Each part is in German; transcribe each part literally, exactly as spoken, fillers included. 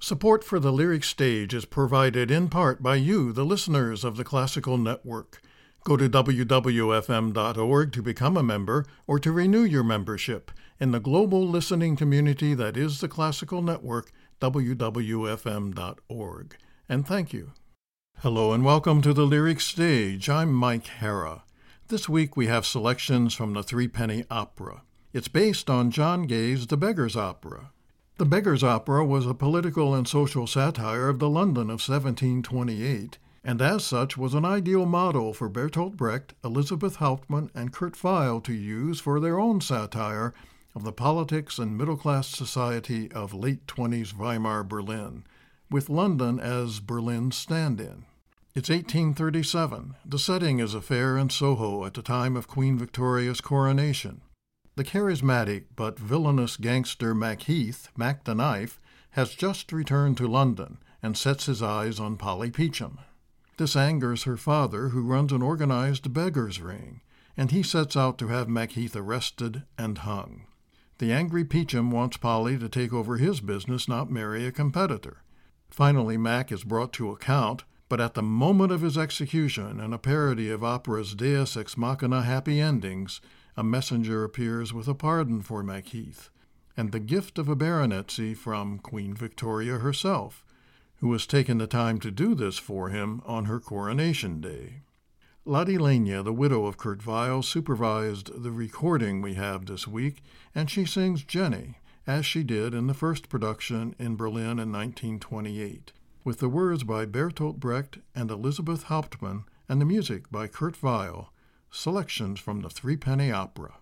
Support for the Lyric Stage is provided in part by you, the listeners of the Classical Network. Go to w w f m dot org to become a member or to renew your membership in the global listening community that is the Classical Network, w w f m dot org. And thank you. Hello and welcome to the Lyric Stage. I'm Mike Hara. This week we have selections from the Threepenny Opera. It's based on John Gay's The Beggar's Opera. The Beggar's Opera was a political and social satire of the London of seventeen twenty-eight, and as such was an ideal model for Bertolt Brecht, Elizabeth Hauptmann, and Kurt Weill to use for their own satire of the politics and middle-class society of late twenties Weimar Berlin, with London as Berlin's stand-in. It's eighteen thirty-seven. The setting is a fair in Soho at the time of Queen Victoria's coronation. The charismatic but villainous gangster Macheath, Mac the Knife, has just returned to London and sets his eyes on Polly Peachum. This angers her father, who runs an organized beggars' ring, and he sets out to have Macheath arrested and hung. The angry Peachum wants Polly to take over his business, not marry a competitor. Finally, Mac is brought to account, but at the moment of his execution, in a parody of opera's Deus Ex Machina happy endings, a messenger appears with a pardon for Macheath, and the gift of a baronetcy from Queen Victoria herself, who has taken the time to do this for him on her coronation day. Lottie Lania, the widow of Kurt Weill, supervised the recording we have this week, and she sings Jenny, as she did in the first production in Berlin in nineteen twenty-eight, with the words by Bertolt Brecht and Elizabeth Hauptmann and the music by Kurt Weill. Selections from the Threepenny Opera.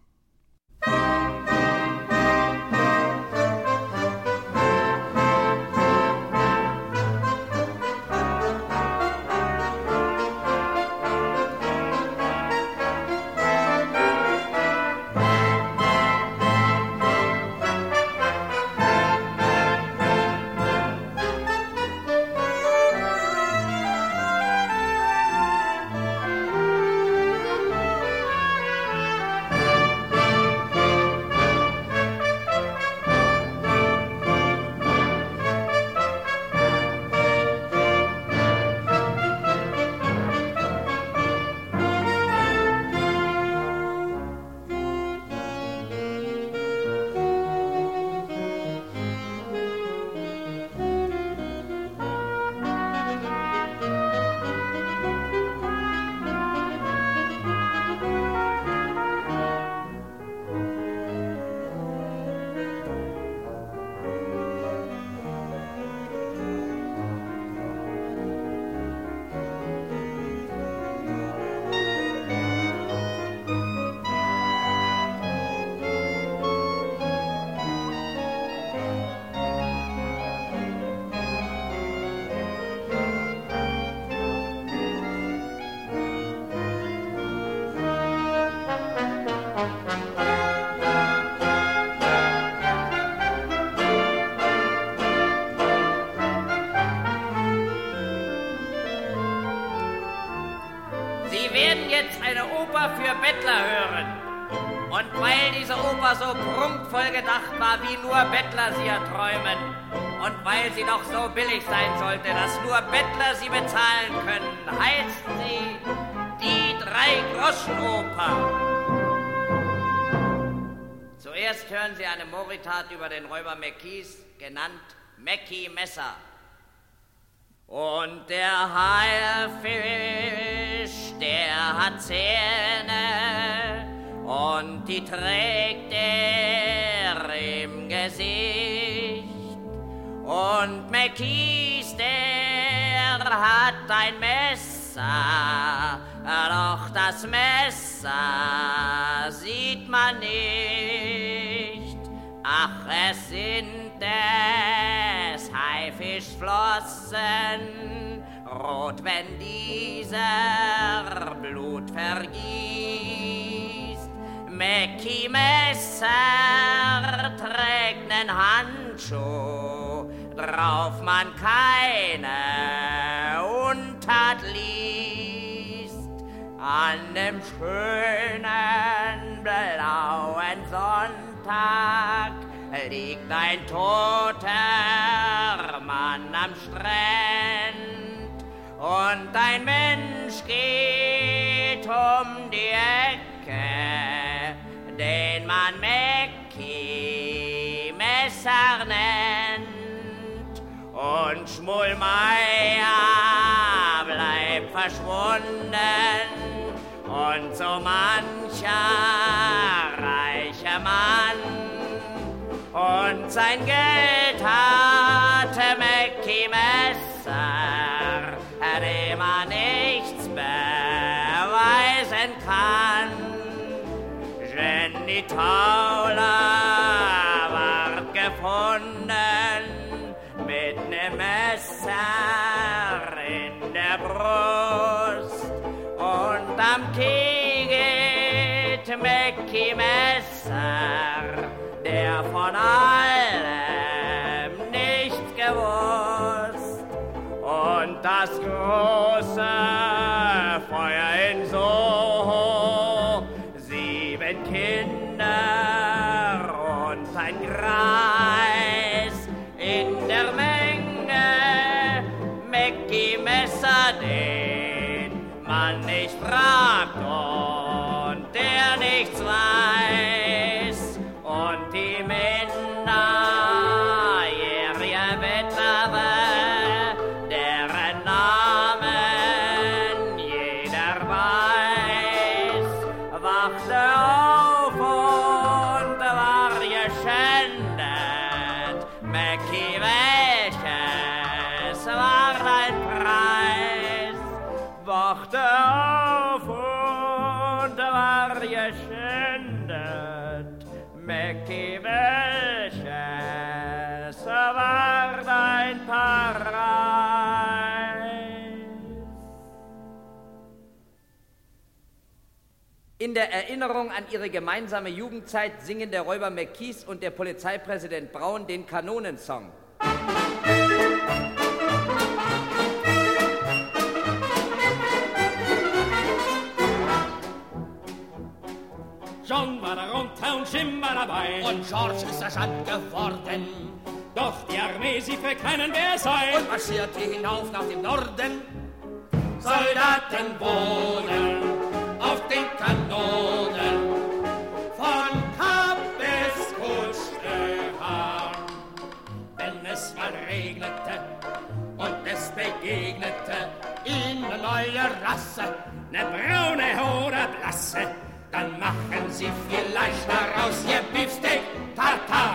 Für Bettler hören. Und weil diese Oper so prunkvoll gedacht war, wie nur Bettler sie erträumen, und weil sie doch so billig sein sollte, dass nur Bettler sie bezahlen können, heißt sie die Drei-Groschen-Oper. Zuerst hören Sie eine Moritat über den Räuber Macheath, genannt Mackie Messer. Und der Haifisch, der hat Zähne und die trägt er im Gesicht. Und Macheath, der hat ein Messer, doch das Messer sieht man nicht. Ach, es sind des Haifischflossen, rot, wenn dieser Blut vergießt. Mackie Messer trägt nen Handschuh, drauf man keine Untat liest. An dem schönen blauen Sonntag liegt ein toter Mann Mann am Strand und ein Mensch geht um die Ecke, den man Mäcki Messer nennt. Und Schmullmeier bleibt verschwunden und so mancher reicher Mann und sein Geld hatte Mäcki Messer, dem man nichts beweisen kann. Jenny Tauler ward gefunden mit nem Messer in der Brust und am Knie geht Mäcki Messer, der von allem nichts gewusst. Und das große Feuer in Soho, sieben Kinder und ein Greis in der Menge, Mäcki Messer, den man nicht fragt und der nichts weiß. Und die minderjährige Witwe, deren Namen jeder weiß, wachte auf und war geschändet. Mäcki, welches war dein Preis? Wachte auf und war geschändet. Mäcki, welches war dein Preis? In der Erinnerung an ihre gemeinsame Jugendzeit singen der Räuber McKees und der Polizeipräsident Braun den Kanonensong. John war darunter und Jim war dabei. Und George ist Sergeant geworden. Doch die Armee, sie verkennen, wer sei. Und marschierte hinauf nach dem Norden. Soldaten wohnen auf den Kanonen. Von Kap bis Kutschsteham. Wenn es mal regnete und es begegnete eine neue Rasse, ne braune oder blasse, dann machen sie vielleicht daraus ihr Beefsteak Tartar.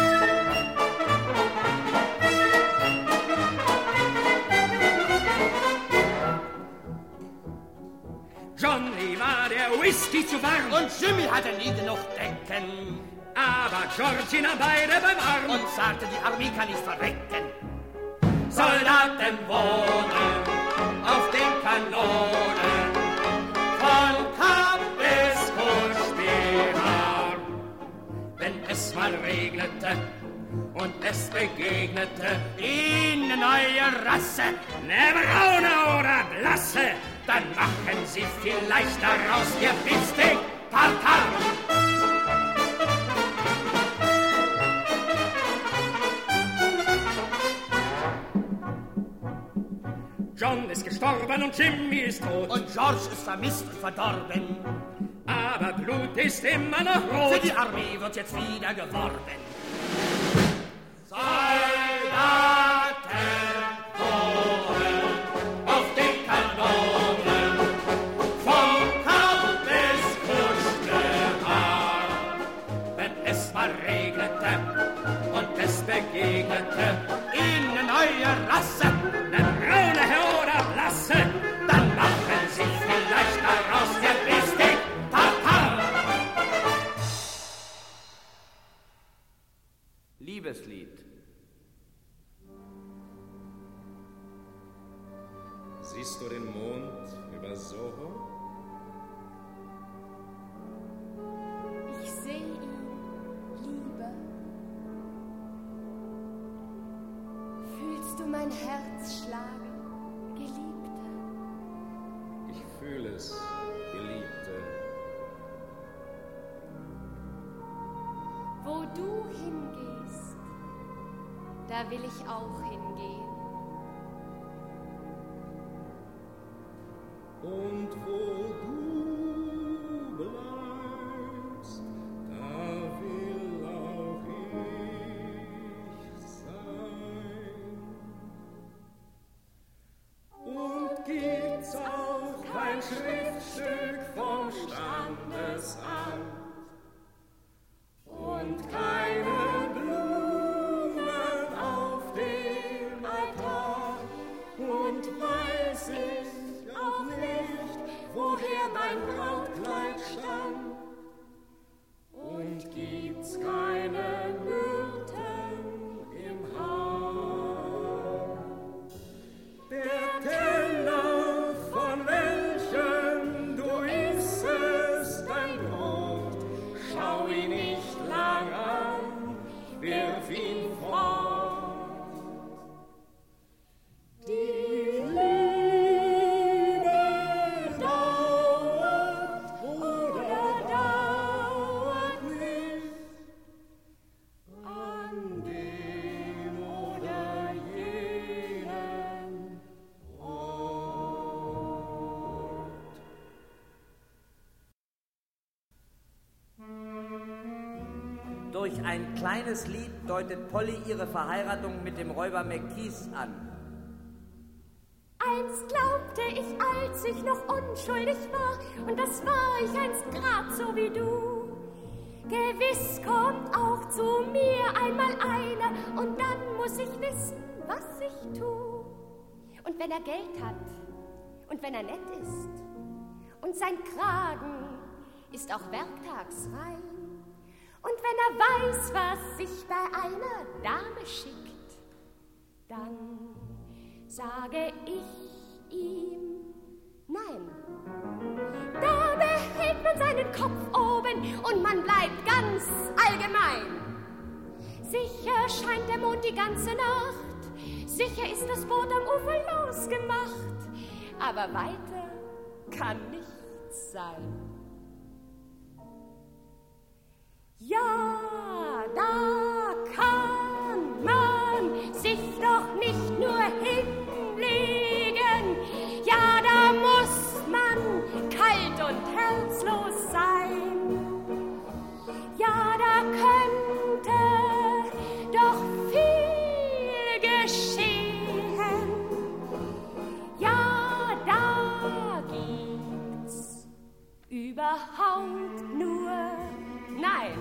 Johnny war der Whisky zu warm und Jimmy hatte nie genug Decken. Aber Georgie nahm beide beim Arm und sagte, die Armee kann nicht verrecken. Soldaten wohnen auf den Kanonen von Kap bis Kutschsteham. Wenn es mal regnete und es begegnete eine neue Rasse, ne braune oder blasse, dann machen sie vielleicht daraus ihr Beefsteak Tartar. John ist gestorben und Jimmy ist tot. Und George ist vermisst und verdorben. Aber Blut ist immer noch rot. Für die Armee wird jetzt wieder geworben. Soldaten wohnen auf den Kanonen von Kap bis Kutschsteham. Wenn es mal regnete und es begegnete eine neue Rasse, ne braune oder blasse, dann machen sie vielleicht daraus ihr Beefsteak Tartar. Liebeslied. Siehst du den Mond über Soho? Ich sehe ihn, Liebe. Fühlst du mein Herz schlagen, Geliebte? Ich fühle es, Geliebte. Wo du hingehst, da will ich auch hingehen. Und wo du bleibst, da will auch ich sein. Und gibt's auch kein Schriftstück vom Standesamt und keine Blumen auf dem Altar, und weiß ich auch nicht, woher mein Brautkleid stammt, und gibt's keine Myrten im Haar. Der Teller, von welchem du issest dein Brot, schau ihn nicht lang an, wirf ihn fort. Die Liebe dauert oder dauert nicht an dem oder jenem Ort. Durch ein kleines Lied deutet Polly ihre Verheiratung mit dem Räuber McKees an. Einst glaubte ich, als ich noch unschuldig war, und das war ich einst grad so wie du. Gewiss kommt auch zu mir einmal einer, und dann muss ich wissen, was ich tu. Und wenn er Geld hat, und wenn er nett ist, und sein Kragen ist auch werktags rein, und wenn er weiß, was sich bei einer Dame schickt, dann sage ich ihm nein. Da behält man seinen Kopf oben und man bleibt ganz allgemein. Sicher scheint der Mond die ganze Nacht, sicher ist das Boot am Ufer losgemacht, aber weiter kann nichts sein. Ja, da kann man sich doch nicht nur hinlegen, ja, da muss man kalt und herzlos sein. Ja, da könnte doch viel geschehen, ja, da gibt's überhaupt nur Nein.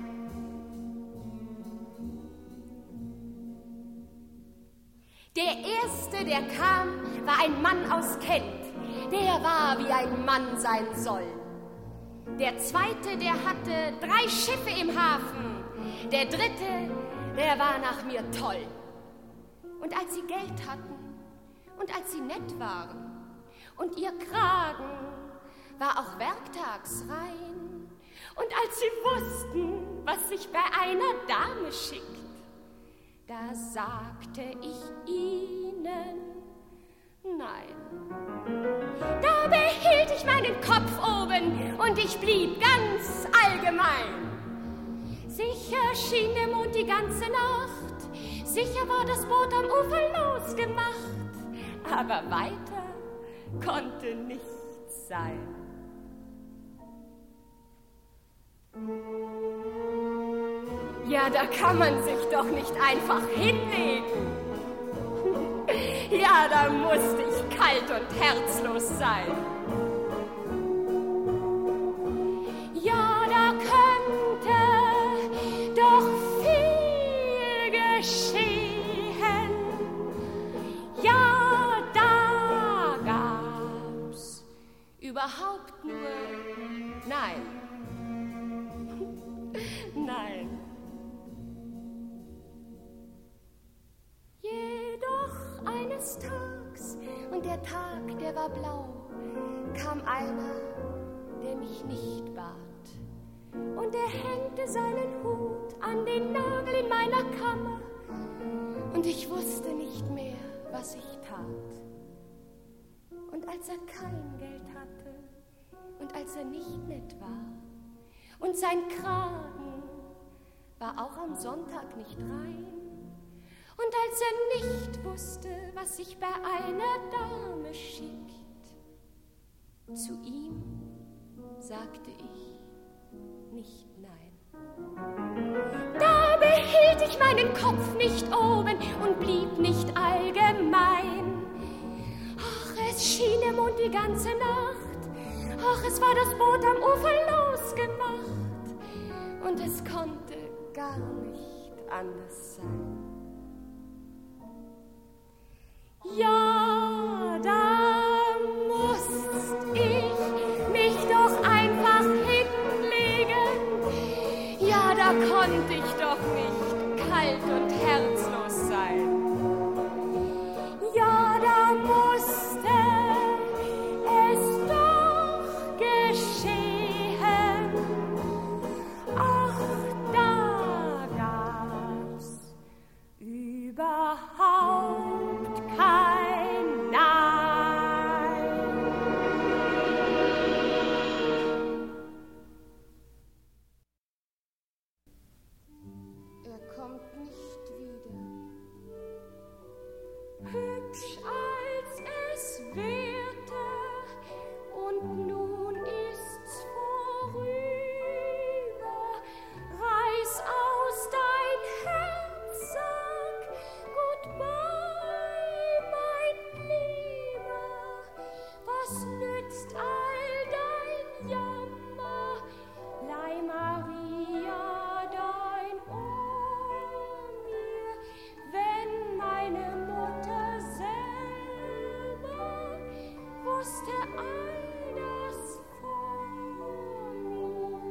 Der Erste, der kam, war ein Mann aus Kent. Der war, wie ein Mann sein soll. Der Zweite, der hatte drei Schiffe im Hafen. Der Dritte, der war nach mir toll. Und als sie Geld hatten und als sie nett waren und ihr Kragen war auch werktags rein, und als sie wussten, was sich bei einer Dame schickt, da sagte ich ihnen nein. Da behielt ich meinen Kopf oben und ich blieb ganz allgemein. Sicher schien der Mond die ganze Nacht, sicher war das Boot am Ufer losgemacht, aber weiter konnte nichts sein. Ja, da kann man sich doch nicht einfach hinlegen. Ja, da musste ich kalt und herzlos sein. Ja, da könnte doch viel geschehen. Ja, da gab's überhaupt nur Nein. Nein. Jedoch eines Tags, und der Tag, der war blau, kam einer, der mich nicht bat. Und er hängte seinen Hut an den Nagel in meiner Kammer, und ich wusste nicht mehr, was ich tat. Und als er kein Geld hatte, und als er nicht nett war, und sein Kragen war auch am Sonntag nicht rein, Und als er nicht wusste, was sich bei einer Dame schickt, zu ihm sagte ich nicht nein. Da behielt ich meinen Kopf nicht oben und blieb nicht allgemein. Ach, es schien der Mond die ganze Nacht, ach, es war das Boot am Ufer losgemacht, und es konnte gar nicht anders sein. Ja, da musst ich mich doch einfach hinlegen. Ja, da konnte ich doch nicht kalt und herzlos sein. Ja, da musste es doch geschehen. Ach, da gab's überhaupt kein Nein. Er kommt nicht wieder. Hübsch als es währte, und nun ist's vorüber. Reiß aus dein Herz, sag goodbye, mein Lieber. Was nützt all dein Jammer? Leih Maria dein Ohr mir, wenn meine Mutter selber wusste all das vor mir.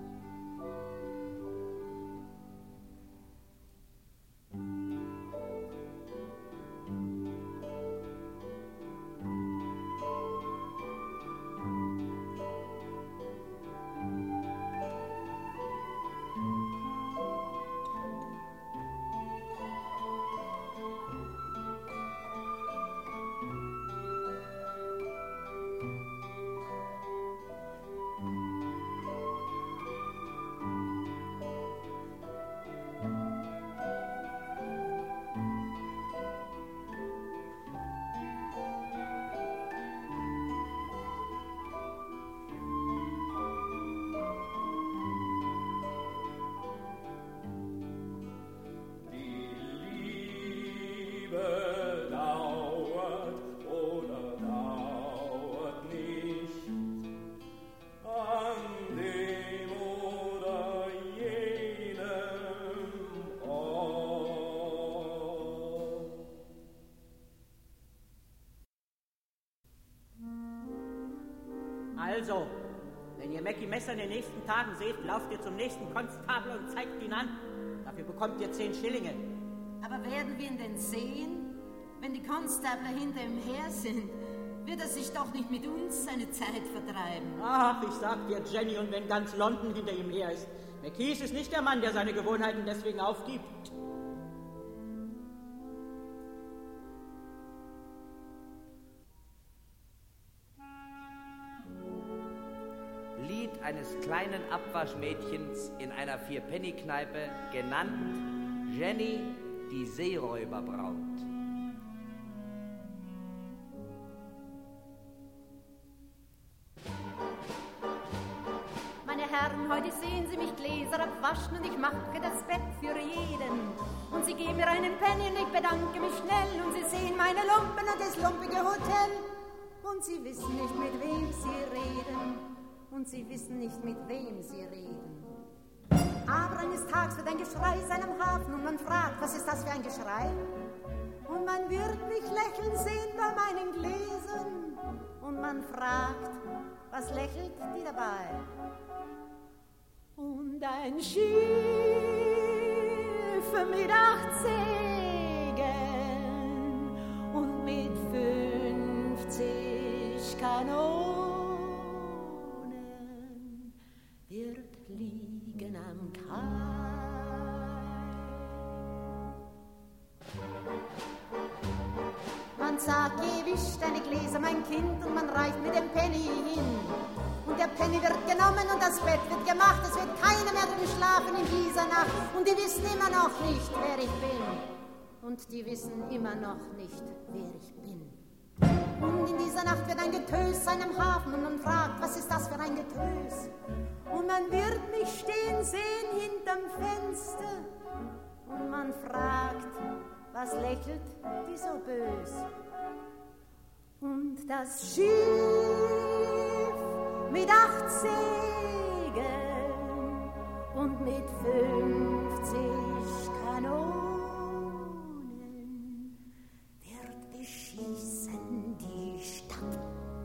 Also, wenn ihr Mackie Messer in den nächsten Tagen seht, lauft ihr zum nächsten Konstabler und zeigt ihn an. Dafür bekommt ihr zehn Schillinge. Aber werden wir ihn denn sehen? Wenn die Konstabler hinter ihm her sind, wird er sich doch nicht mit uns seine Zeit vertreiben. Ach, ich sag dir, Jenny, und wenn ganz London hinter ihm her ist. Mackie ist nicht der Mann, der seine Gewohnheiten deswegen aufgibt. Lied eines kleinen Abwaschmädchens in einer Vierpenny-Kneipe, genannt Jenny, die Seeräuberbraut. Meine Herren, heute sehen Sie mich Gläser abwaschen und ich mache das Bett für jeden. Und Sie geben mir einen Penny und ich bedanke mich schnell und Sie sehen meine Lumpen und das lumpige Hotel. Und Sie wissen nicht, mit wem Sie reden. Und Sie wissen nicht, mit wem Sie reden. Aber eines Tages wird ein Geschrei sein am Hafen und man fragt, was ist das für ein Geschrei? Und man wird mich lächeln sehen bei meinen Gläsern. Und man fragt, was lächelt die dabei? Und ein Schiff mit acht Segeln und mit fünfzig Kanonen wird liegen am Kai. Man sagt, geh, wisch deine Gläser, mein Kind, und man reicht mir den Penny hin. Und der Penny wird genommen und das Bett wird gemacht. Es wird keiner mehr drin schlafen in dieser Nacht. Und die wissen immer noch nicht, wer ich bin. und die wissen immer noch nicht, wer ich bin. Und in dieser Nacht wird ein Getös sein am Hafen und man fragt, was ist das für ein Getös? Und man wird mich stehen sehen hinterm Fenster und man fragt, was lächelt die so bös? Und das Schiff mit acht Segeln und mit fünfzig Kanonen wird beschießen die Stadt.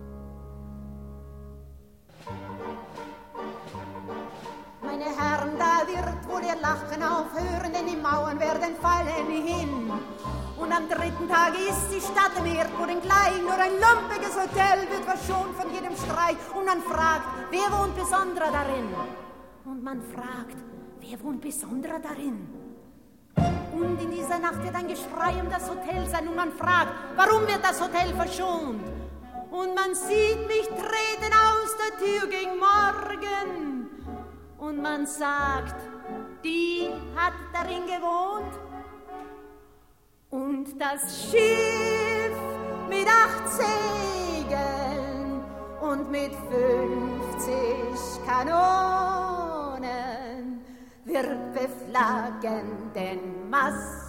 Meine Herren, da wird wohl ihr Lachen aufhören, denn die Mauern werden fallen hin. Und am dritten Tag ist die Stadt im Erdboden gleich, nur ein lumpiges Hotel wird verschont von jedem Streich. Und man fragt, wer wohnt besonderer darin? Und man fragt, wer wohnt besonderer darin? Und in dieser Nacht wird ein Geschrei um das Hotel sein und man fragt, warum wird das Hotel verschont? Und man sieht mich treten aus der Tür gegen Morgen und man sagt, die hat darin gewohnt. Und das Schiff mit acht Segeln und mit fünfzig Kanonen wird beflaggen den Mast.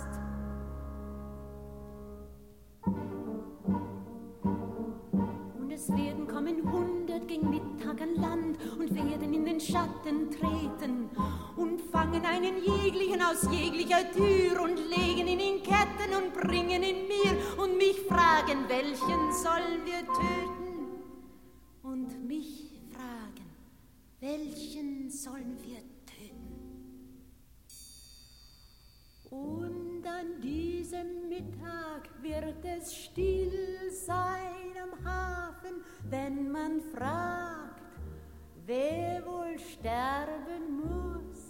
Und es werden kommen hundert gegen Mittag an Land und werden in den Schatten treten und fangen einen jeglichen aus jeglicher Tür und legen ihn in Ketten und bringen ihn mir und mich fragen, welchen sollen wir töten? Und mich fragen, welchen sollen wir töten? Und an diesem Mittag wird es still sein am Hafen, wenn man fragt, wer wohl sterben muss.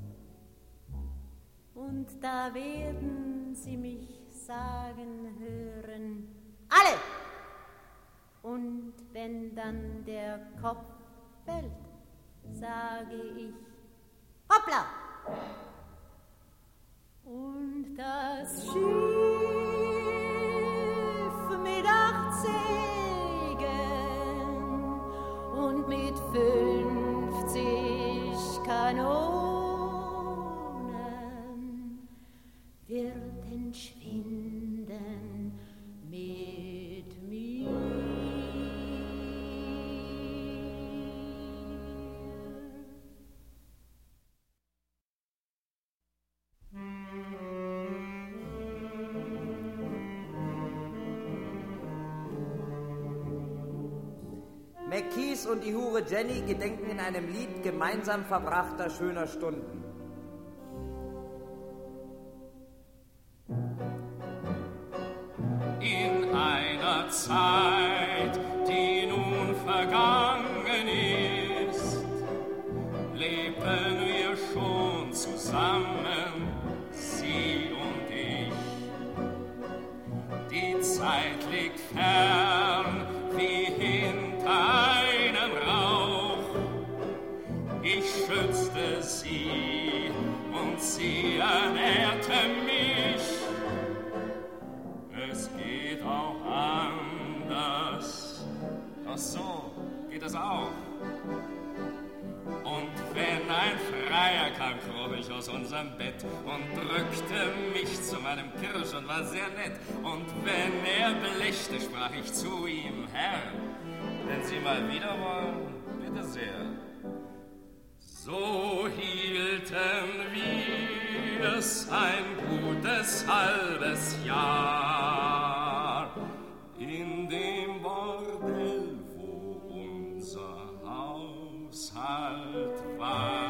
Und da werden sie mich sagen hören, alle! Und wenn dann der Kopf fällt, sage ich, hoppla! Und das Schiff mit acht Segeln und mit fünfzig Kanonen wird entschwinden mit mir. McKees und die Hure Jenny gedenken in einem Lied gemeinsam verbrachter schöner Stunden. In einer Zeit, die nun vergangen ist, lebten wir schon zusammen, sie und ich. Die Zeit liegt fern wie hinter einem Rauch. Ich schützte sie und sie ernährte mich. Es geht auch anders. Ach so, geht es auch. Und wenn ein Freier kam, kroch ich aus unserem Bett und drückte mich zu meinem Kirsch und war sehr nett. Und wenn er belechte, sprach ich zu ihm, Herr, wenn Sie mal wieder wollen, bitte sehr. So hielten wir's ein gutes halbes Jahr in dem Bordell, wo unser Haushalt war.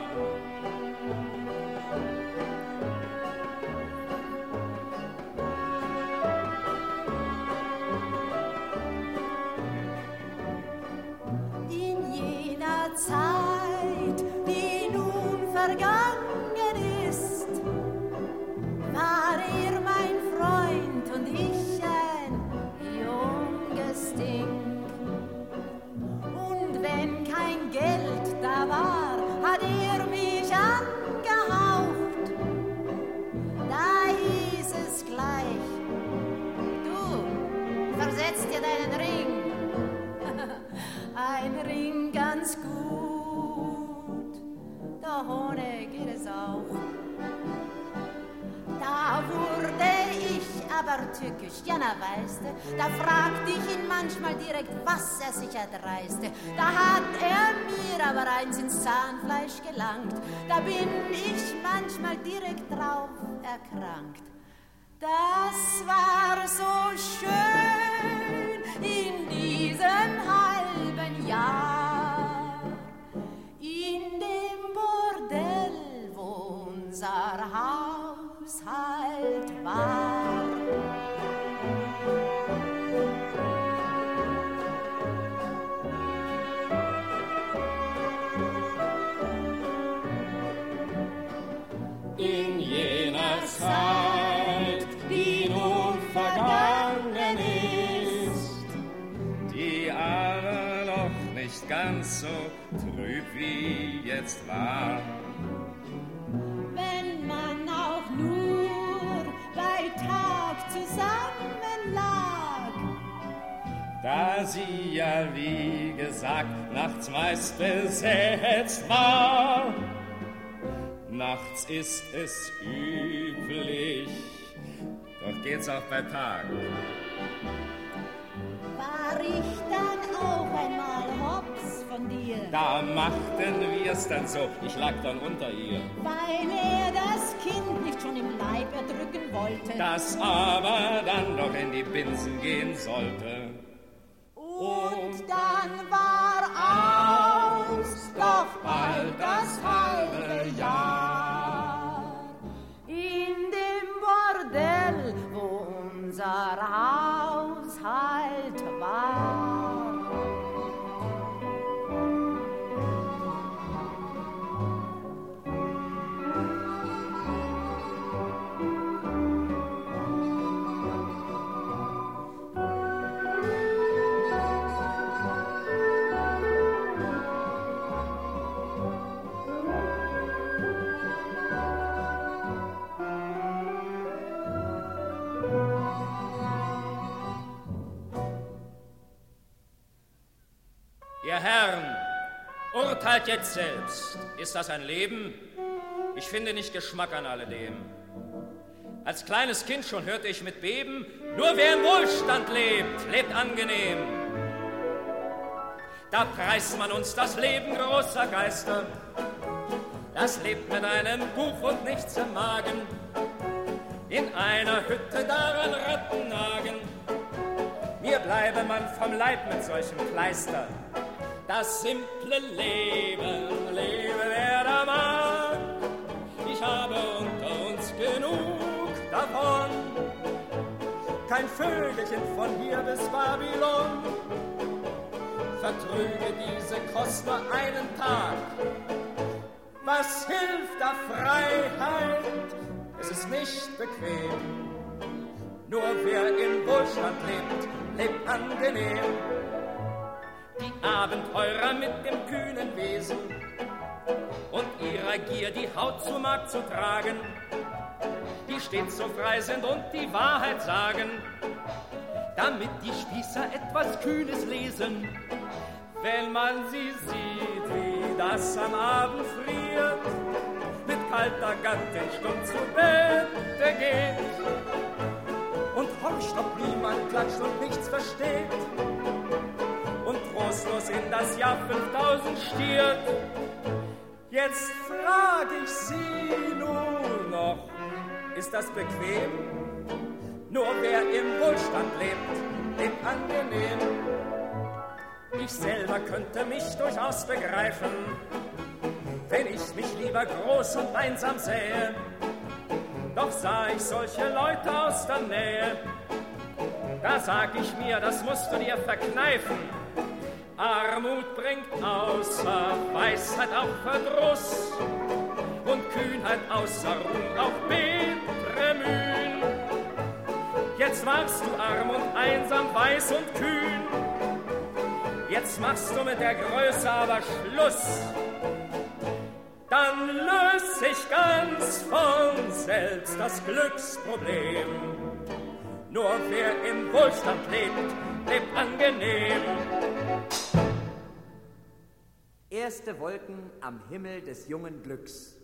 In jener Zeit, die nun vergangen ist, war er mein Freund und ich ein junges Ding. Und wenn kein Geld da war, hat er mich angehaucht. Da hieß es gleich, ganz gut. Da ohne geht es auch. Da wurde ich aber tückisch, ja na weißte, da fragte ich ihn manchmal direkt, was er sich erdreiste. Da hat er mir aber eins ins Zahnfleisch gelangt, da bin ich manchmal direkt drauf erkrankt. Das war so schön in diesem halben Jahr, in dem Bordell, wo unser Haushalt war. In jener Zeit, die nun vergangen ist, die aber noch nicht ganz so trüb wie jetzt war. Wenn man auch nur bei Tag zusammen lag, da sie ja, wie gesagt, nachts meist besetzt war. Nachts ist es üblich, doch geht's auch bei Tag. war ich dann auch einmal hops von dir. Da machten wir's dann so, ich lag dann unter ihr. Weil er das Kind nicht schon im Leib erdrücken wollte. Das aber dann noch in die Binsen gehen sollte. Und dann war aus, doch bald das halbe Jahr. In dem Bordell, wo unser Haushalt war. Ihr Herren, urteilt jetzt selbst. Ist das ein Leben? Ich finde nicht Geschmack an alledem. Als kleines Kind schon hörte ich mit Beben, nur wer im Wohlstand lebt, lebt angenehm. Da preist man uns das Leben großer Geister. Das lebt mit einem Buch und nichts im Magen. In einer Hütte daran Ratten nagen. Mir bleibe man vom Leib mit solchem Kleister. Das simple Leben, lebe wer da mag. Ich habe unter uns genug davon. Kein Vögelchen von hier bis Babylon vertrüge diese Kost nur einen Tag. Was hilft da Freiheit? Es ist nicht bequem. Nur wer im Wohlstand lebt, lebt angenehm. Die Abenteurer mit dem kühnen Wesen und ihrer Gier die Haut zu Markt zu tragen, die stets so frei sind und die Wahrheit sagen, damit die Spießer etwas Kühnes lesen. Wenn man sie sieht, wie das am Abend friert, mit kalter Gattin stumm zu Bette geht und horcht, ob niemand klatscht und nichts versteht und trostlos in das Jahr fünftausend stiert. Jetzt frag ich Sie nur noch, ist das bequem? Nur wer im Wohlstand lebt, lebt angenehm. Ich selber könnte mich durchaus begreifen, wenn ich mich lieber groß und einsam sähe. Doch sah ich solche Leute aus der Nähe, da sag ich mir, das musst du dir verkneifen. Armut bringt außer Weisheit auch Verdruss und Kühnheit außer Ruhm auch bittere Mühen. Jetzt warst du arm und einsam, weiß und kühn. Jetzt machst du mit der Größe aber Schluss. Dann löst sich ganz von selbst das Glücksproblem. Nur wer im Wohlstand lebt, lebt angenehm. Erste Wolken am Himmel des jungen Glücks.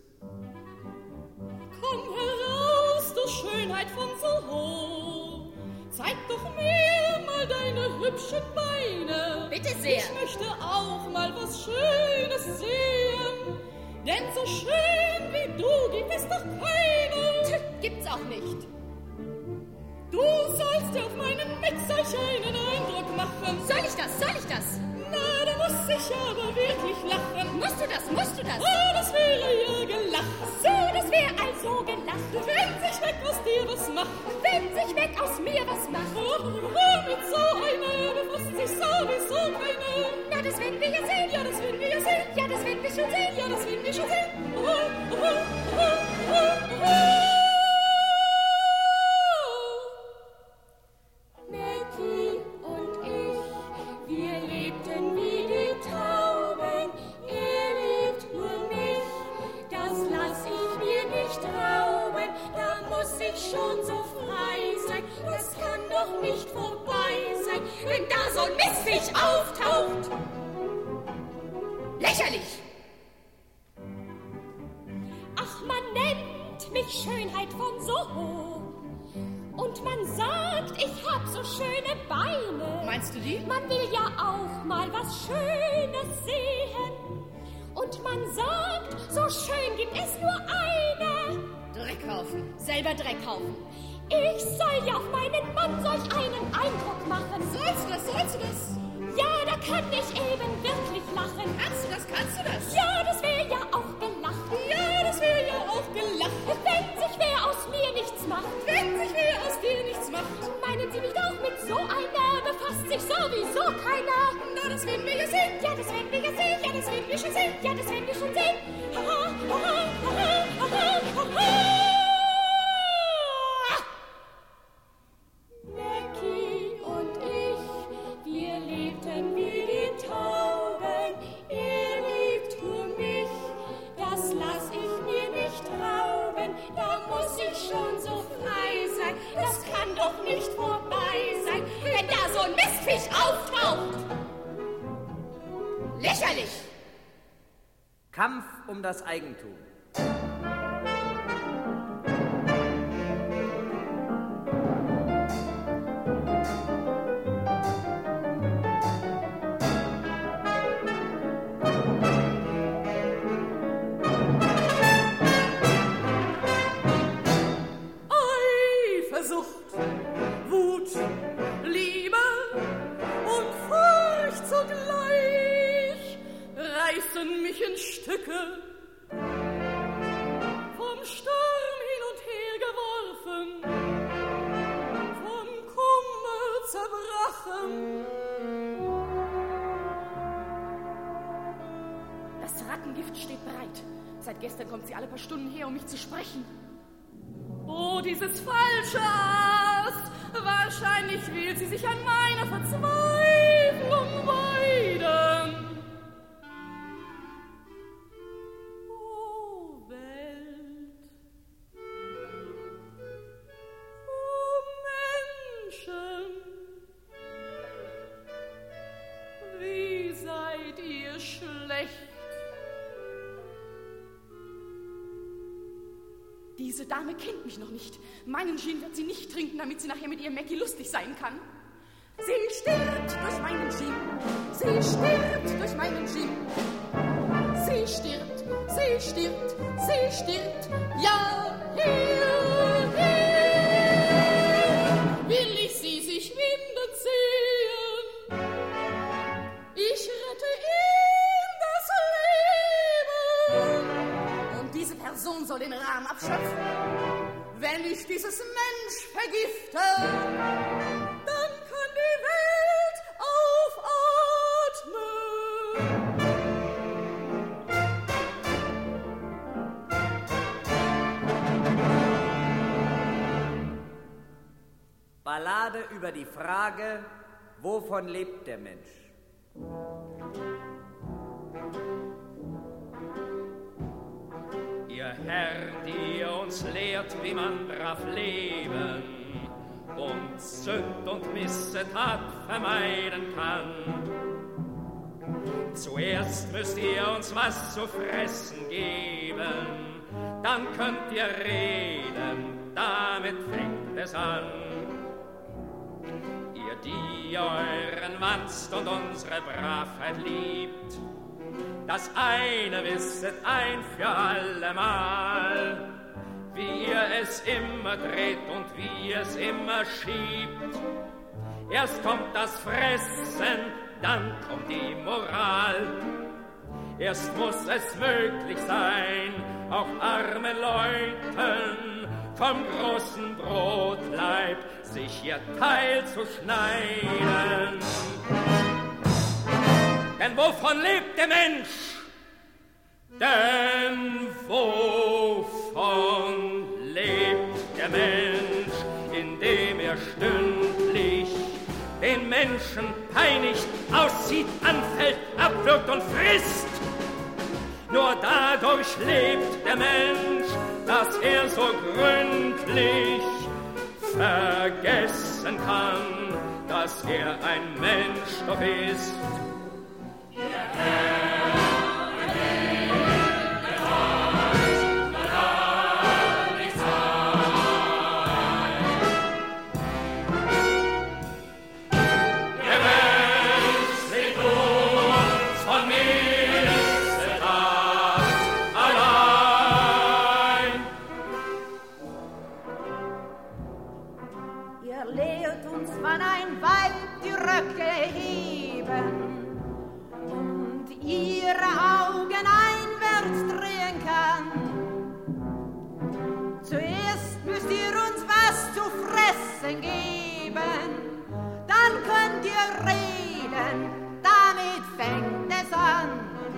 Komm heraus, du Schönheit von Soho. Zeig doch mir mal deine hübschen Beine. Bitte sehr. Ich möchte auch mal was Schönes sehen. Denn so schön wie du gibt es doch keine. Tch, gibt's auch nicht. Du sollst ja auf meinen Mix solch einen Eindruck machen. Soll ich das, soll ich das? Na, da muss ich aber wirklich lachen. Musst du das, musst du das? Oh, das wäre ja gelacht. So, das wäre also gelacht. Wenn sich weg aus dir was macht. Wenn sich weg aus mir was macht. Oh, oh, mit so einer befasst sich sowieso keine. Na, das werden wir ja sehen. Ja, das werden wir ja sehen. Ja, das werden wir schon sehen. Ja, das werden wir schon sehen. Oh, oh, oh, oh, oh, oh. Schon so frei sein, das kann doch nicht vorbei sein, wenn da so ein Mist sich auftaucht. Lächerlich! Ach, man nennt mich Schönheit von Soho. Und man sagt, ich hab so schöne Beine. Meinst du die? Man will ja auch mal was Schönes sehen. Und man sagt, so schön gibt es nur eine. Dreckhaufen. Selber Dreckhaufen. Ich soll ja auf meinen Mann solch einen Eindruck machen. Sollst du das, sollst du das? Ja, da kann ich eben wirklich lachen. Kannst du das, kannst du das? Ja, das wäre ja auch gelacht. Ja, das wäre ja auch gelacht. Wenn sich wer aus mir nichts macht. Wenn sich wer aus dir nichts macht. Meinen Sie mich doch, mit so einer befasst sich sowieso keiner. Na, das werden wir ja sehen. Ja, das werden wir ja sehen. Ja, das werden wir schon sehen. Ja, das werden wir schon sehen. Haha, haha, haha, haha, haha. Necki und ich, wir lebten wie die Tauben. Er liebt nur mich, das lass ich mir nicht rauben. Da muss ich schon so frei sein, das kann doch nicht vorbei sein, wenn da so ein Mistfisch auftaucht. Lächerlich! Kampf um das Eigentum. Eifersucht, Wut, Liebe und Furcht zugleich reißen mich in Stücke, vom Sturm hin und her geworfen, vom Kummer zerbrochen. Das Rattengift steht bereit. Seit gestern kommt sie alle paar Stunden her, um mich zu sprechen. Oh, dieses falsche Aas! Wahrscheinlich will sie sich an meiner Verzweiflung weiden. Oh, Welt! Oh, Menschen! Wie seid ihr schlecht? Diese Dame kennt mich noch nicht. Meinen Gin wird sie nicht trinken, damit sie nachher mit ihrem Mackie lustig sein kann. Sie stirbt durch meinen Gin. Sie stirbt durch meinen Gin. Sie stirbt, sie stirbt, sie stirbt. Ja, hier, hier. Will ich sie sich winden sehen? Ich rette ihm das Leben. Und diese Person soll den Rahmen abschöpfen. Wenn ich dieses Mensch vergifte, dann kann die Welt aufatmen. Ballade über die Frage, wovon lebt der Mensch? Ihr Herr, die ihr uns lehrt, wie man brav leben und Sünd und Missetat vermeiden kann. Zuerst müsst ihr uns was zu fressen geben, dann könnt ihr reden, damit fängt es an. Ihr, die euren Wanst und unsere Bravheit liebt, das eine wisset ein für allemal, wie ihr es immer dreht und wie ihr es immer schiebt. Erst kommt das Fressen, dann kommt die Moral. Erst muss es möglich sein, auch armen Leuten vom großen Brotleib sich ihr Teil zu schneiden. Denn wovon lebt der Mensch? Denn wovon lebt der Mensch, indem er stündlich den Menschen peinigt, auszieht, anfällt, abwürgt und frisst? Nur dadurch lebt der Mensch, dass er so gründlich vergessen kann, dass er ein Mensch doch ist. Geben, dann könnt ihr reden, damit fängt es an.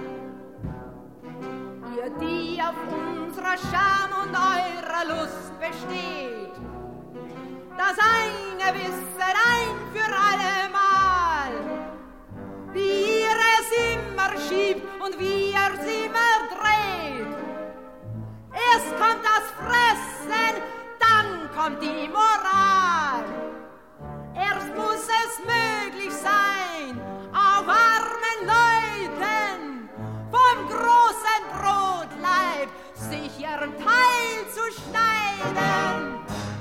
Ihr, die auf unserer Scham und eurer Lust besteht, das eine wisset ein für allemal, wie ihr es immer schiebt und wie ihr es immer dreht. Erst kommt das Fressen, dann kommt die Moral. Erst muss es möglich sein, auch armen Leuten vom großen Brotleib sich ihren Teil zu schneiden.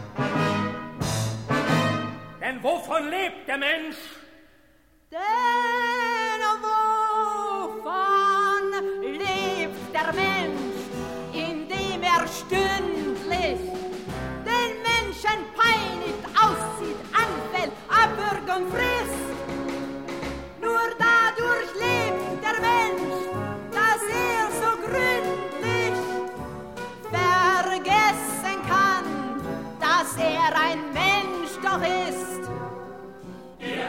Denn wovon lebt der Mensch? Denn wovon lebt der Mensch, indem er stündlich den Menschen peinigt, auszieht, anfällt, abwürgt und frisst? Nur dadurch lebt der Mensch, dass er so gründlich vergessen kann, dass er ein Mensch doch ist. Ihr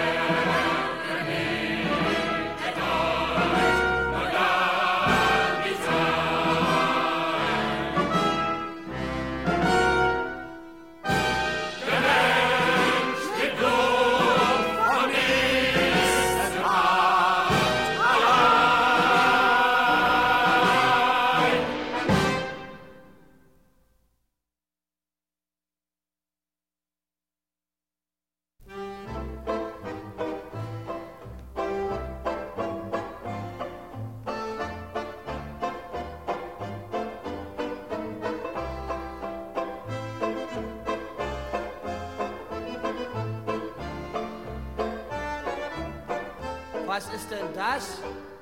Was ist denn das?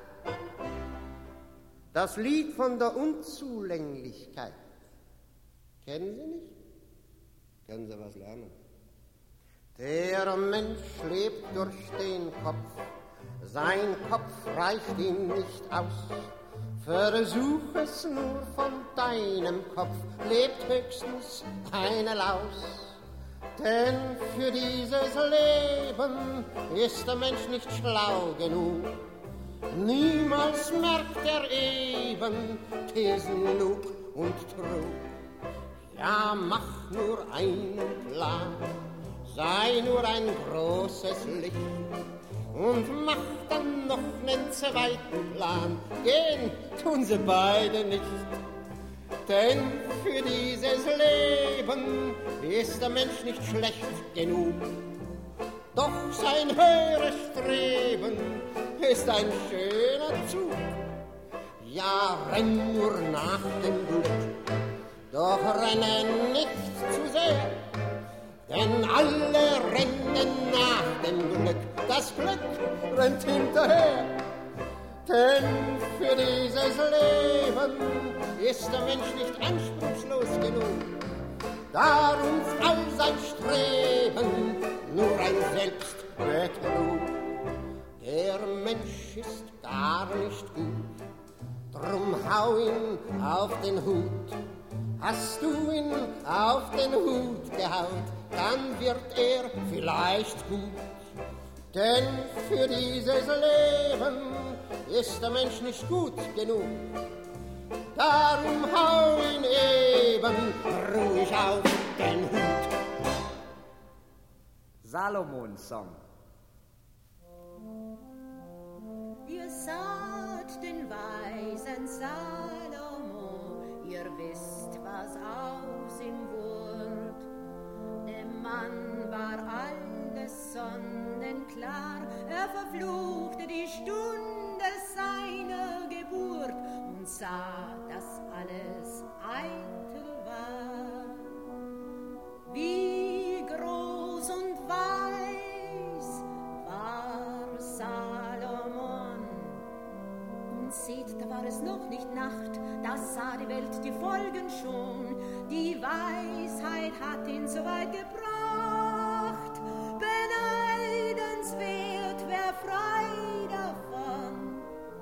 Das Lied von der Unzulänglichkeit. Kennen Sie nicht? Können Sie was lernen? Der Mensch lebt durch den Kopf, sein Kopf reicht ihm nicht aus. Versuch es nur von deinem Kopf, lebt höchstens eine Laus. Denn für dieses Leben ist der Mensch nicht schlau genug. Niemals merkt er eben, 'tis Lug und Trug. Ja, mach nur einen Plan, sei nur ein großes Licht und mach dann noch einen zweiten Plan. Gehen tun sie beide nicht. Denn für dieses Leben ist der Mensch nicht schlecht genug. Doch sein höheres Streben ist ein schöner Zug. Ja, renn nur nach dem Glück, doch renne nicht zu sehr, denn alle rennen nach dem Glück, das Glück rennt hinterher. Denn für dieses Leben ist der Mensch nicht anspruchslos genug, darum all sein Streben nur ein Selbstbetrug. Der Mensch ist gar nicht gut, drum hau ihn auf den Hut. Hast du ihn auf den Hut gehaut, dann wird er vielleicht gut. Denn für dieses Leben ist der Mensch nicht gut genug. Darum hau ihn eben ruhig auf den Hut. Salomon-Song. Ihr saht den weisen Salomo, ihr wisst, was aus ihm wurd. Dem Mann war alles sonnenklar, er verfluchte die Stunde seiner Geburt und sah, dass alles eitel war. Wie groß und weiß war Salomon. Und seht, da war es noch nicht Nacht, da sah die Welt die Folgen schon. Die Weisheit hat ihn so weit gebracht. Beneidenswert, wer frei davon.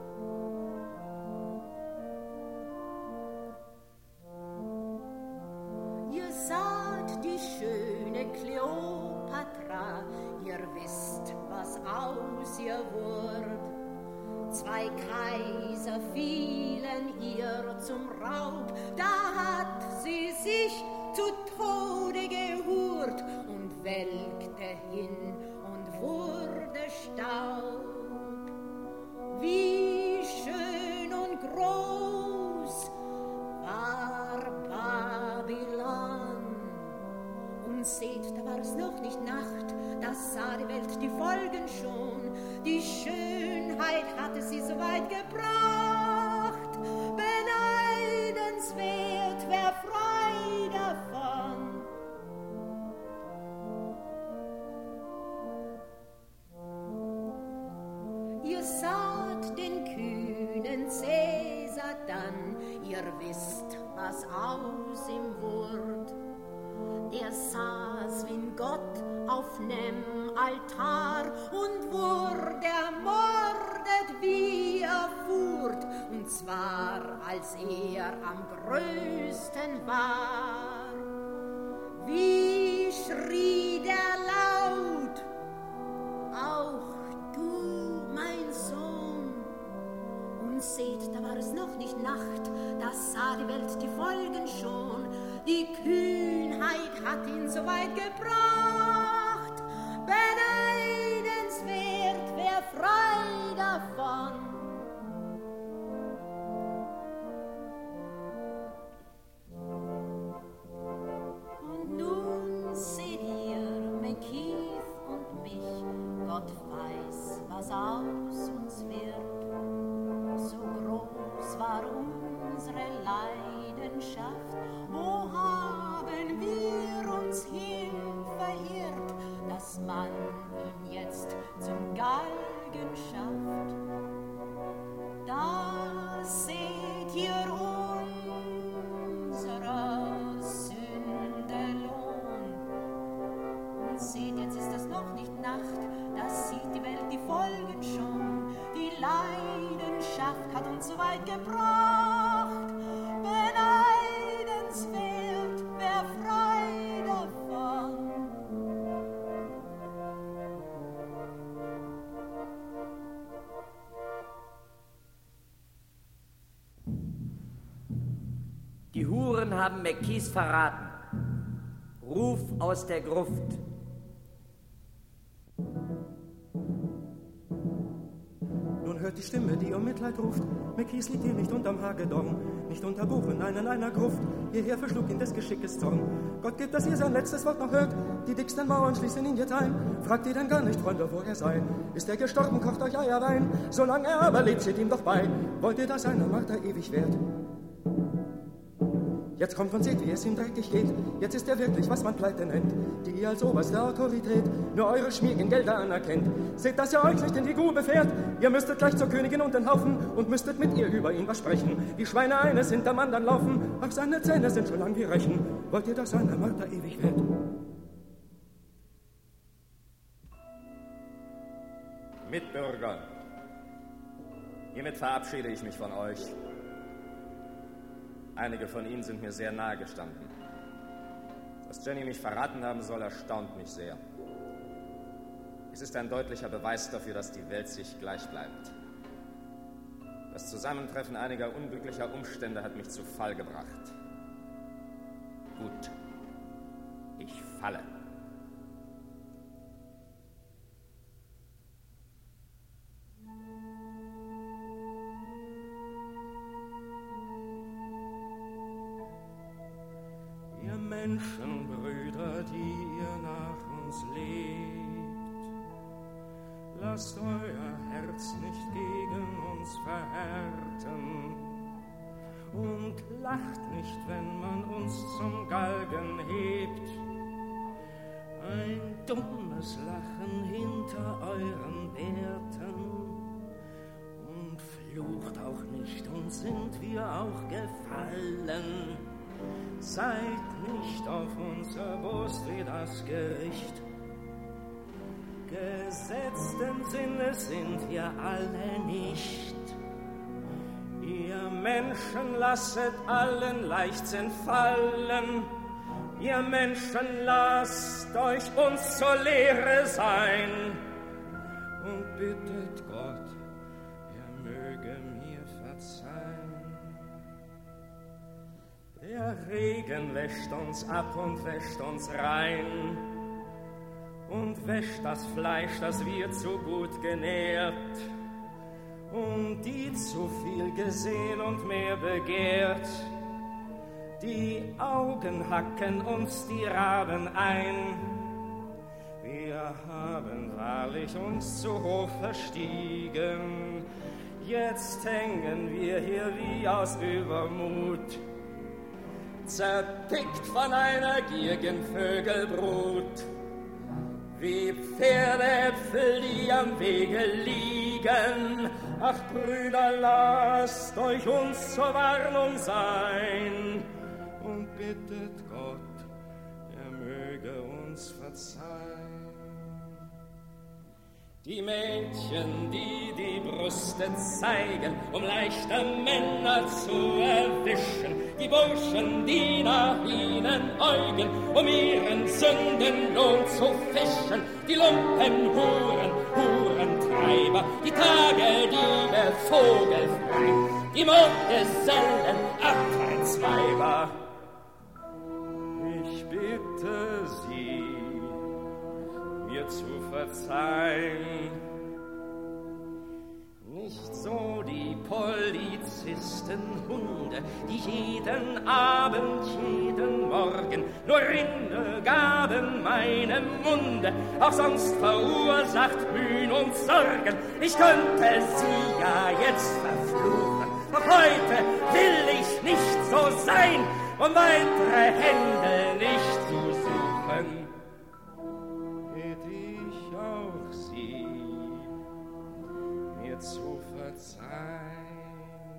Ihr saht die schöne Kleopatra, ihr wisst, was aus ihr wurd. Zwei Kaiser fielen ihr zum Raub, da hat sie sich zu Tode gehurt und welkte hin und wurde Staub. Wie schön und groß war Babylon. Und seht, da war es noch nicht Nacht, da sah die Welt die Folgen schon. Die Schönheit hatte sie so weit gebracht. Beneidenswert, wer frei davon. Ihr saht den kühnen Cäsar dann, ihr wisst, was aus ihm wurd. Er saß wie ein Gott auf nem Altar und wurde ermordet, wie er fuhrt, und zwar, als er am größten war. Wie schrie der laut, auch du, mein Sohn. Und seht, da war es noch nicht Nacht, da sah die Welt die Folgen schon. Die Kühnheit hat ihn so weit gebracht. Beneidenswert, wer frei davon. Und nun seht ihr, McKeith und mich, Gott weiß, was aus uns wird. So groß war unsere Leidenschaft, wo haben wir uns hin verirrt, dass man ihn jetzt zum Galgen schafft. Da seht ihr unserer Sünde Lohn. Und seht, jetzt ist es noch nicht Nacht, da sieht die Welt die Folgen schon. Die Leidenschaft hat uns so weit gebracht. Beneidenswert, wer frei davon. Die Huren haben McKeith verraten. Ruf aus der Gruft. hört die Stimme, die um Mitleid ruft. McKees liegt hier nicht unterm Hagedorn, nicht unter Buchen, nein, in einer Gruft. Hierher verschlug ihn des Geschickes Zorn. Gott gibt, dass ihr sein letztes Wort noch hört. Die dicksten Mauern schließen ihn jetzt ein. Fragt ihr denn gar nicht, Freunde, wo er sei? Ist er gestorben, kocht euch Eierwein. Solange er aber lebt, seht ihm doch bei. Wollt ihr, dass einer Martha ewig währt? Jetzt kommt und seht, wie es ihm dreckig geht. Jetzt ist er wirklich, was man Pleite nennt, die ihr als oberste Autorität nur eure schmierigen Gelder anerkennt. Seht, dass ihr euch nicht in die Grube fährt. Ihr müsstet gleich zur Königin und den Haufen und müsstet mit ihr über ihn was sprechen. Die Schweine eines hinterm anderen laufen, ach, seine Zähne sind schon lang wie Rechen. Wollt ihr, dass seine Martha ewig wird? Mitbürger, hiermit verabschiede ich mich von euch. Einige von Ihnen sind mir sehr nahe gestanden. Dass Jenny mich verraten haben soll, erstaunt mich sehr. Es ist ein deutlicher Beweis dafür, dass die Welt sich gleich bleibt. Das Zusammentreffen einiger unglücklicher Umstände hat mich zu Fall gebracht. Gut, ich falle. Menschenbrüder, die ihr nach uns lebt, lasst euer Herz nicht gegen uns verhärten und lacht nicht, wenn man uns zum Galgen hebt. Ein dummes Lachen hinter euren Bärten und flucht auch nicht, uns sind wir auch gefallen. Seid nicht auf unser Brust wie das Gericht. Gesetzten Sinnes sind wir alle nicht. Ihr Menschen lasset allen Leichtsinn fallen. Ihr Menschen lasst euch uns zur Lehre sein. Und bittet Gott, er möge mir verzeihen. Der Regen wäscht uns ab und wäscht uns rein und wäscht das Fleisch, das wir zu gut genährt und die zu viel gesehen und mehr begehrt. Die Augen hacken uns die Raben ein. Wir haben wahrlich uns zu hoch verstiegen. Jetzt hängen wir hier wie aus Übermut, zerpickt von einer gierigen Vögelbrut, wie Pferdeäpfel, die am Wege liegen. Ach, Brüder, lasst euch uns zur Warnung sein und bittet Gott, er möge uns verzeihen. Die Mädchen, die die Brüste zeigen, um leichter Männer zu erwischen. Die Burschen, die nach ihnen äugen, um ihren Sündenlohn zu fischen. Die Lumpen, Huren, Hurentreiber, die Tagediebe, Vogelfrei, die Mondgesellen, Abfahrtsweiber. Ich bitte sie, mir zu verzeihen. Nicht so die Polizistenhunde, die jeden Abend, jeden Morgen nur Rinde gaben meinem Munde, auch sonst verursacht Mühen und Sorgen. Ich könnte sie ja jetzt verfluchen, doch heute will ich nicht so sein, um weitere Hände nicht zu suchen. Zu verzeihen,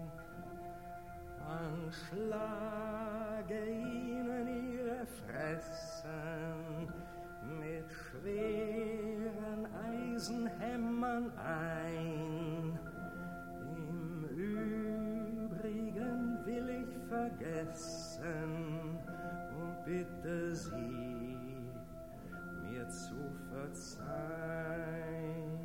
man schlage ihnen ihre Fressen mit schweren Eisenhämmern ein. Im Übrigen will ich vergessen und bitte sie, mir zu verzeihen.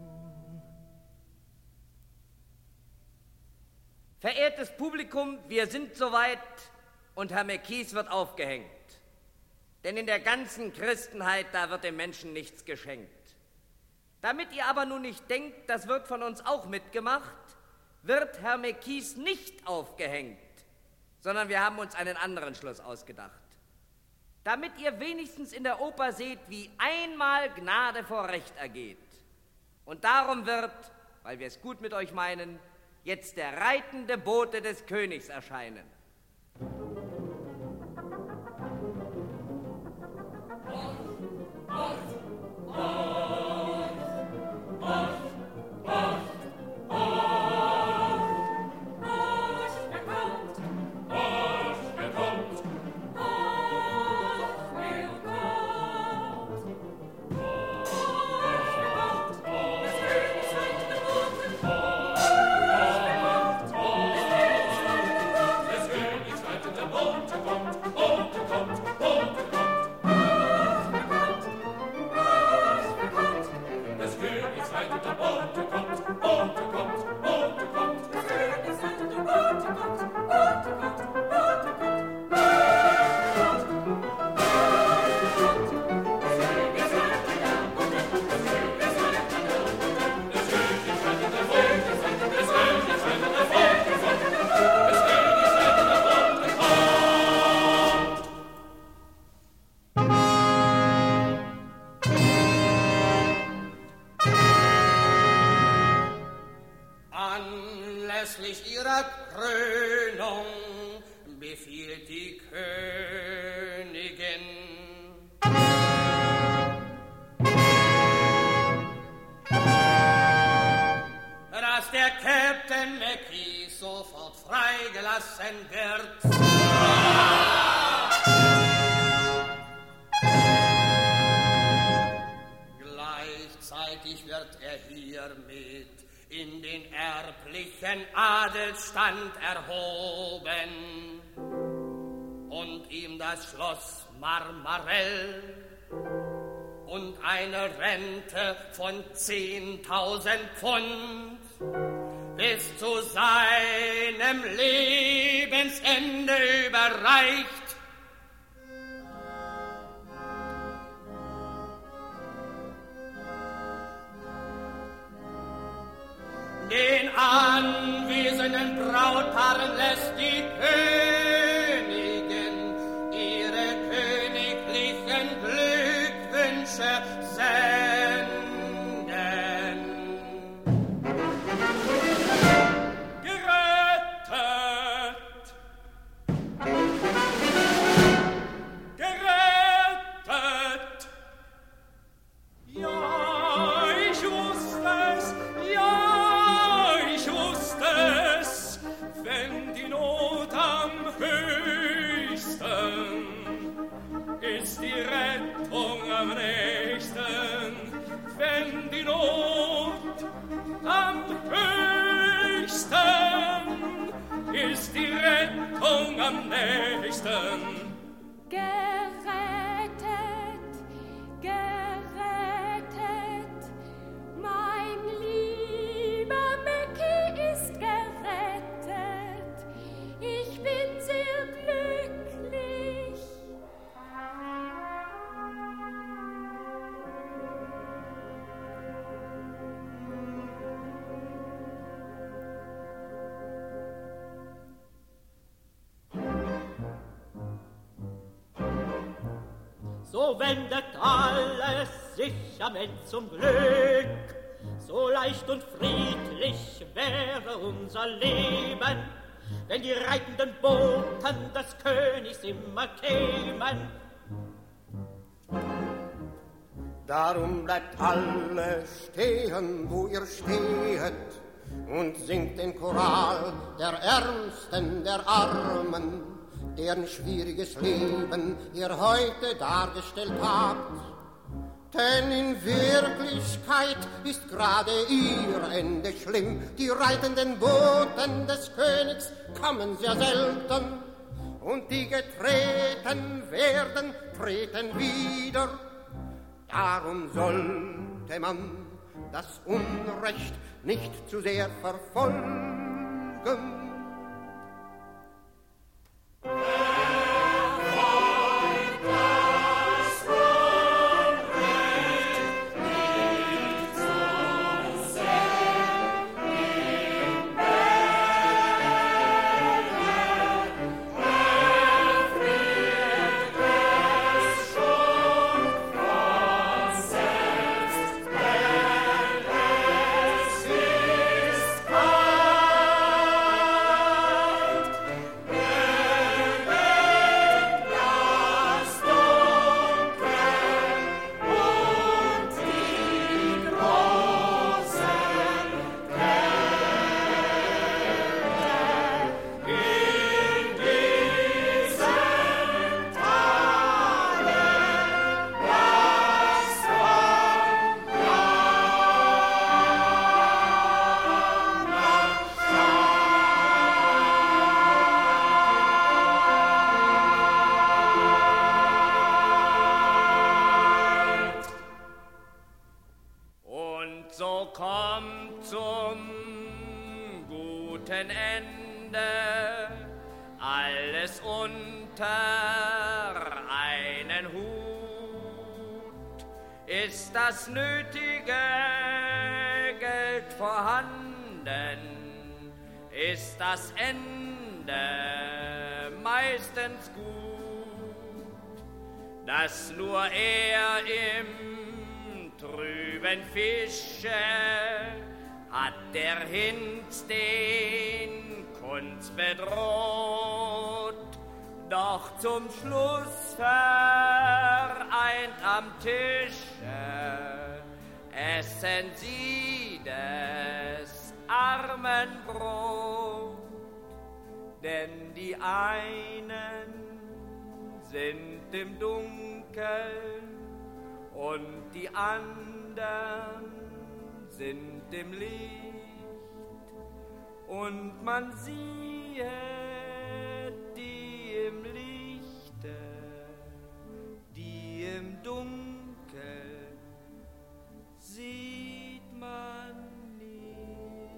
Verehrtes Publikum, wir sind soweit und Herr McKees wird aufgehängt. Denn in der ganzen Christenheit, da wird dem Menschen nichts geschenkt. Damit ihr aber nun nicht denkt, das wird von uns auch mitgemacht, wird Herr Mekis nicht aufgehängt, sondern wir haben uns einen anderen Schluss ausgedacht. Damit ihr wenigstens in der Oper seht, wie einmal Gnade vor Recht ergeht. Und darum wird, weil wir es gut mit euch meinen, jetzt der reitende Bote des Königs erscheinen. Adelsstand erhoben und ihm das Schloss Marmarell und eine Rente von zehntausend Pfund bis zu seinem Lebensende überreicht. Den anwesenden Brautpaaren lässt die Königin ihre königlichen Glückwünsche senden. Gerettet! Gerettet! Ja, ich wusste es! Ja! Wenn die Not am höchsten ist, die Rettung am nächsten. Wenn die Not am höchsten ist, die Rettung am nächsten. Gerettet, gerettet, mein lieber Meki ist gerettet. Ich bin sehr glücklich. So wendet alles sich am Ende zum Glück. So leicht und friedlich wäre unser Leben, wenn die reitenden Boten des Königs immer kämen. Darum bleibt alle stehen, wo ihr stehet, und singt den Choral der Ärmsten, der Armen, deren schwieriges Leben ihr heute dargestellt habt. Denn in Wirklichkeit ist gerade ihr Ende schlimm. Die reitenden Boten des Königs kommen sehr selten, und die getreten werden, treten wieder. Darum sollte man das Unrecht nicht zu sehr verfolgen. Das Unrecht nicht zu so kommt zum guten Ende alles unter einen Hut. Ist das nötige Geld vorhanden, ist das Ende meistens gut, dass nur er im trüben Fische hat der Hinz den Kunz bedroht, doch zum Schluss vereint am Tische essen sie des armen Brot, denn die einen sind im Dunkeln und die anderen sind im Licht, und man sieht die im Lichte, die im Dunkeln sieht man nicht.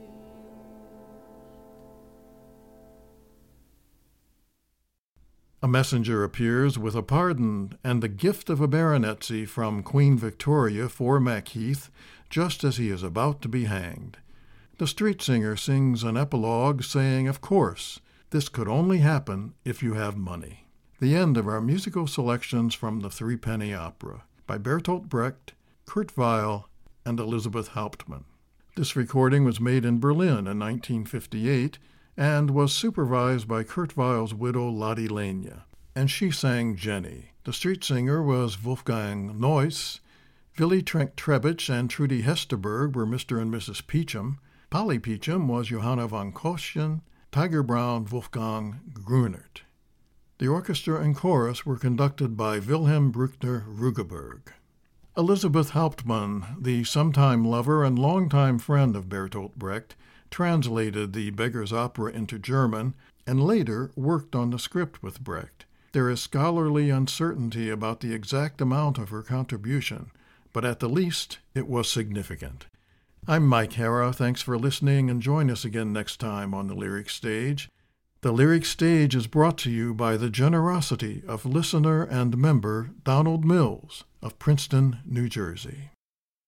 A messenger appears with a pardon and the gift of a baronetcy from Queen Victoria for Macheath, just as he is about to be hanged. The street singer sings an epilogue saying, of course, this could only happen if you have money. The end of our musical selections from the Threepenny Opera by Bertolt Brecht, Kurt Weill, and Elizabeth Hauptmann. This recording was made in Berlin in nineteen fifty-eight and was supervised by Kurt Weill's widow Lottie Lenya, and she sang Jenny. The street singer was Wolfgang Neuss. Willy Trenck-Trebitsch and Trudy Hesterberg were Mister and Missus Peachum. Polly Peachum was Johanna von Koschen. Tiger Brown, Wolfgang Grunert. The orchestra and chorus were conducted by Wilhelm Bruckner Rugeberg. Elizabeth Hauptmann, the sometime lover and longtime friend of Bertolt Brecht, translated the Beggar's Opera into German and later worked on the script with Brecht. There is scholarly uncertainty about the exact amount of her contribution, but at the least it was significant. I'm Mike Hara. Thanks for listening, and join us again next time on the Lyric Stage. The Lyric Stage is brought to you by the generosity of listener and member Donald Mills of Princeton, New Jersey.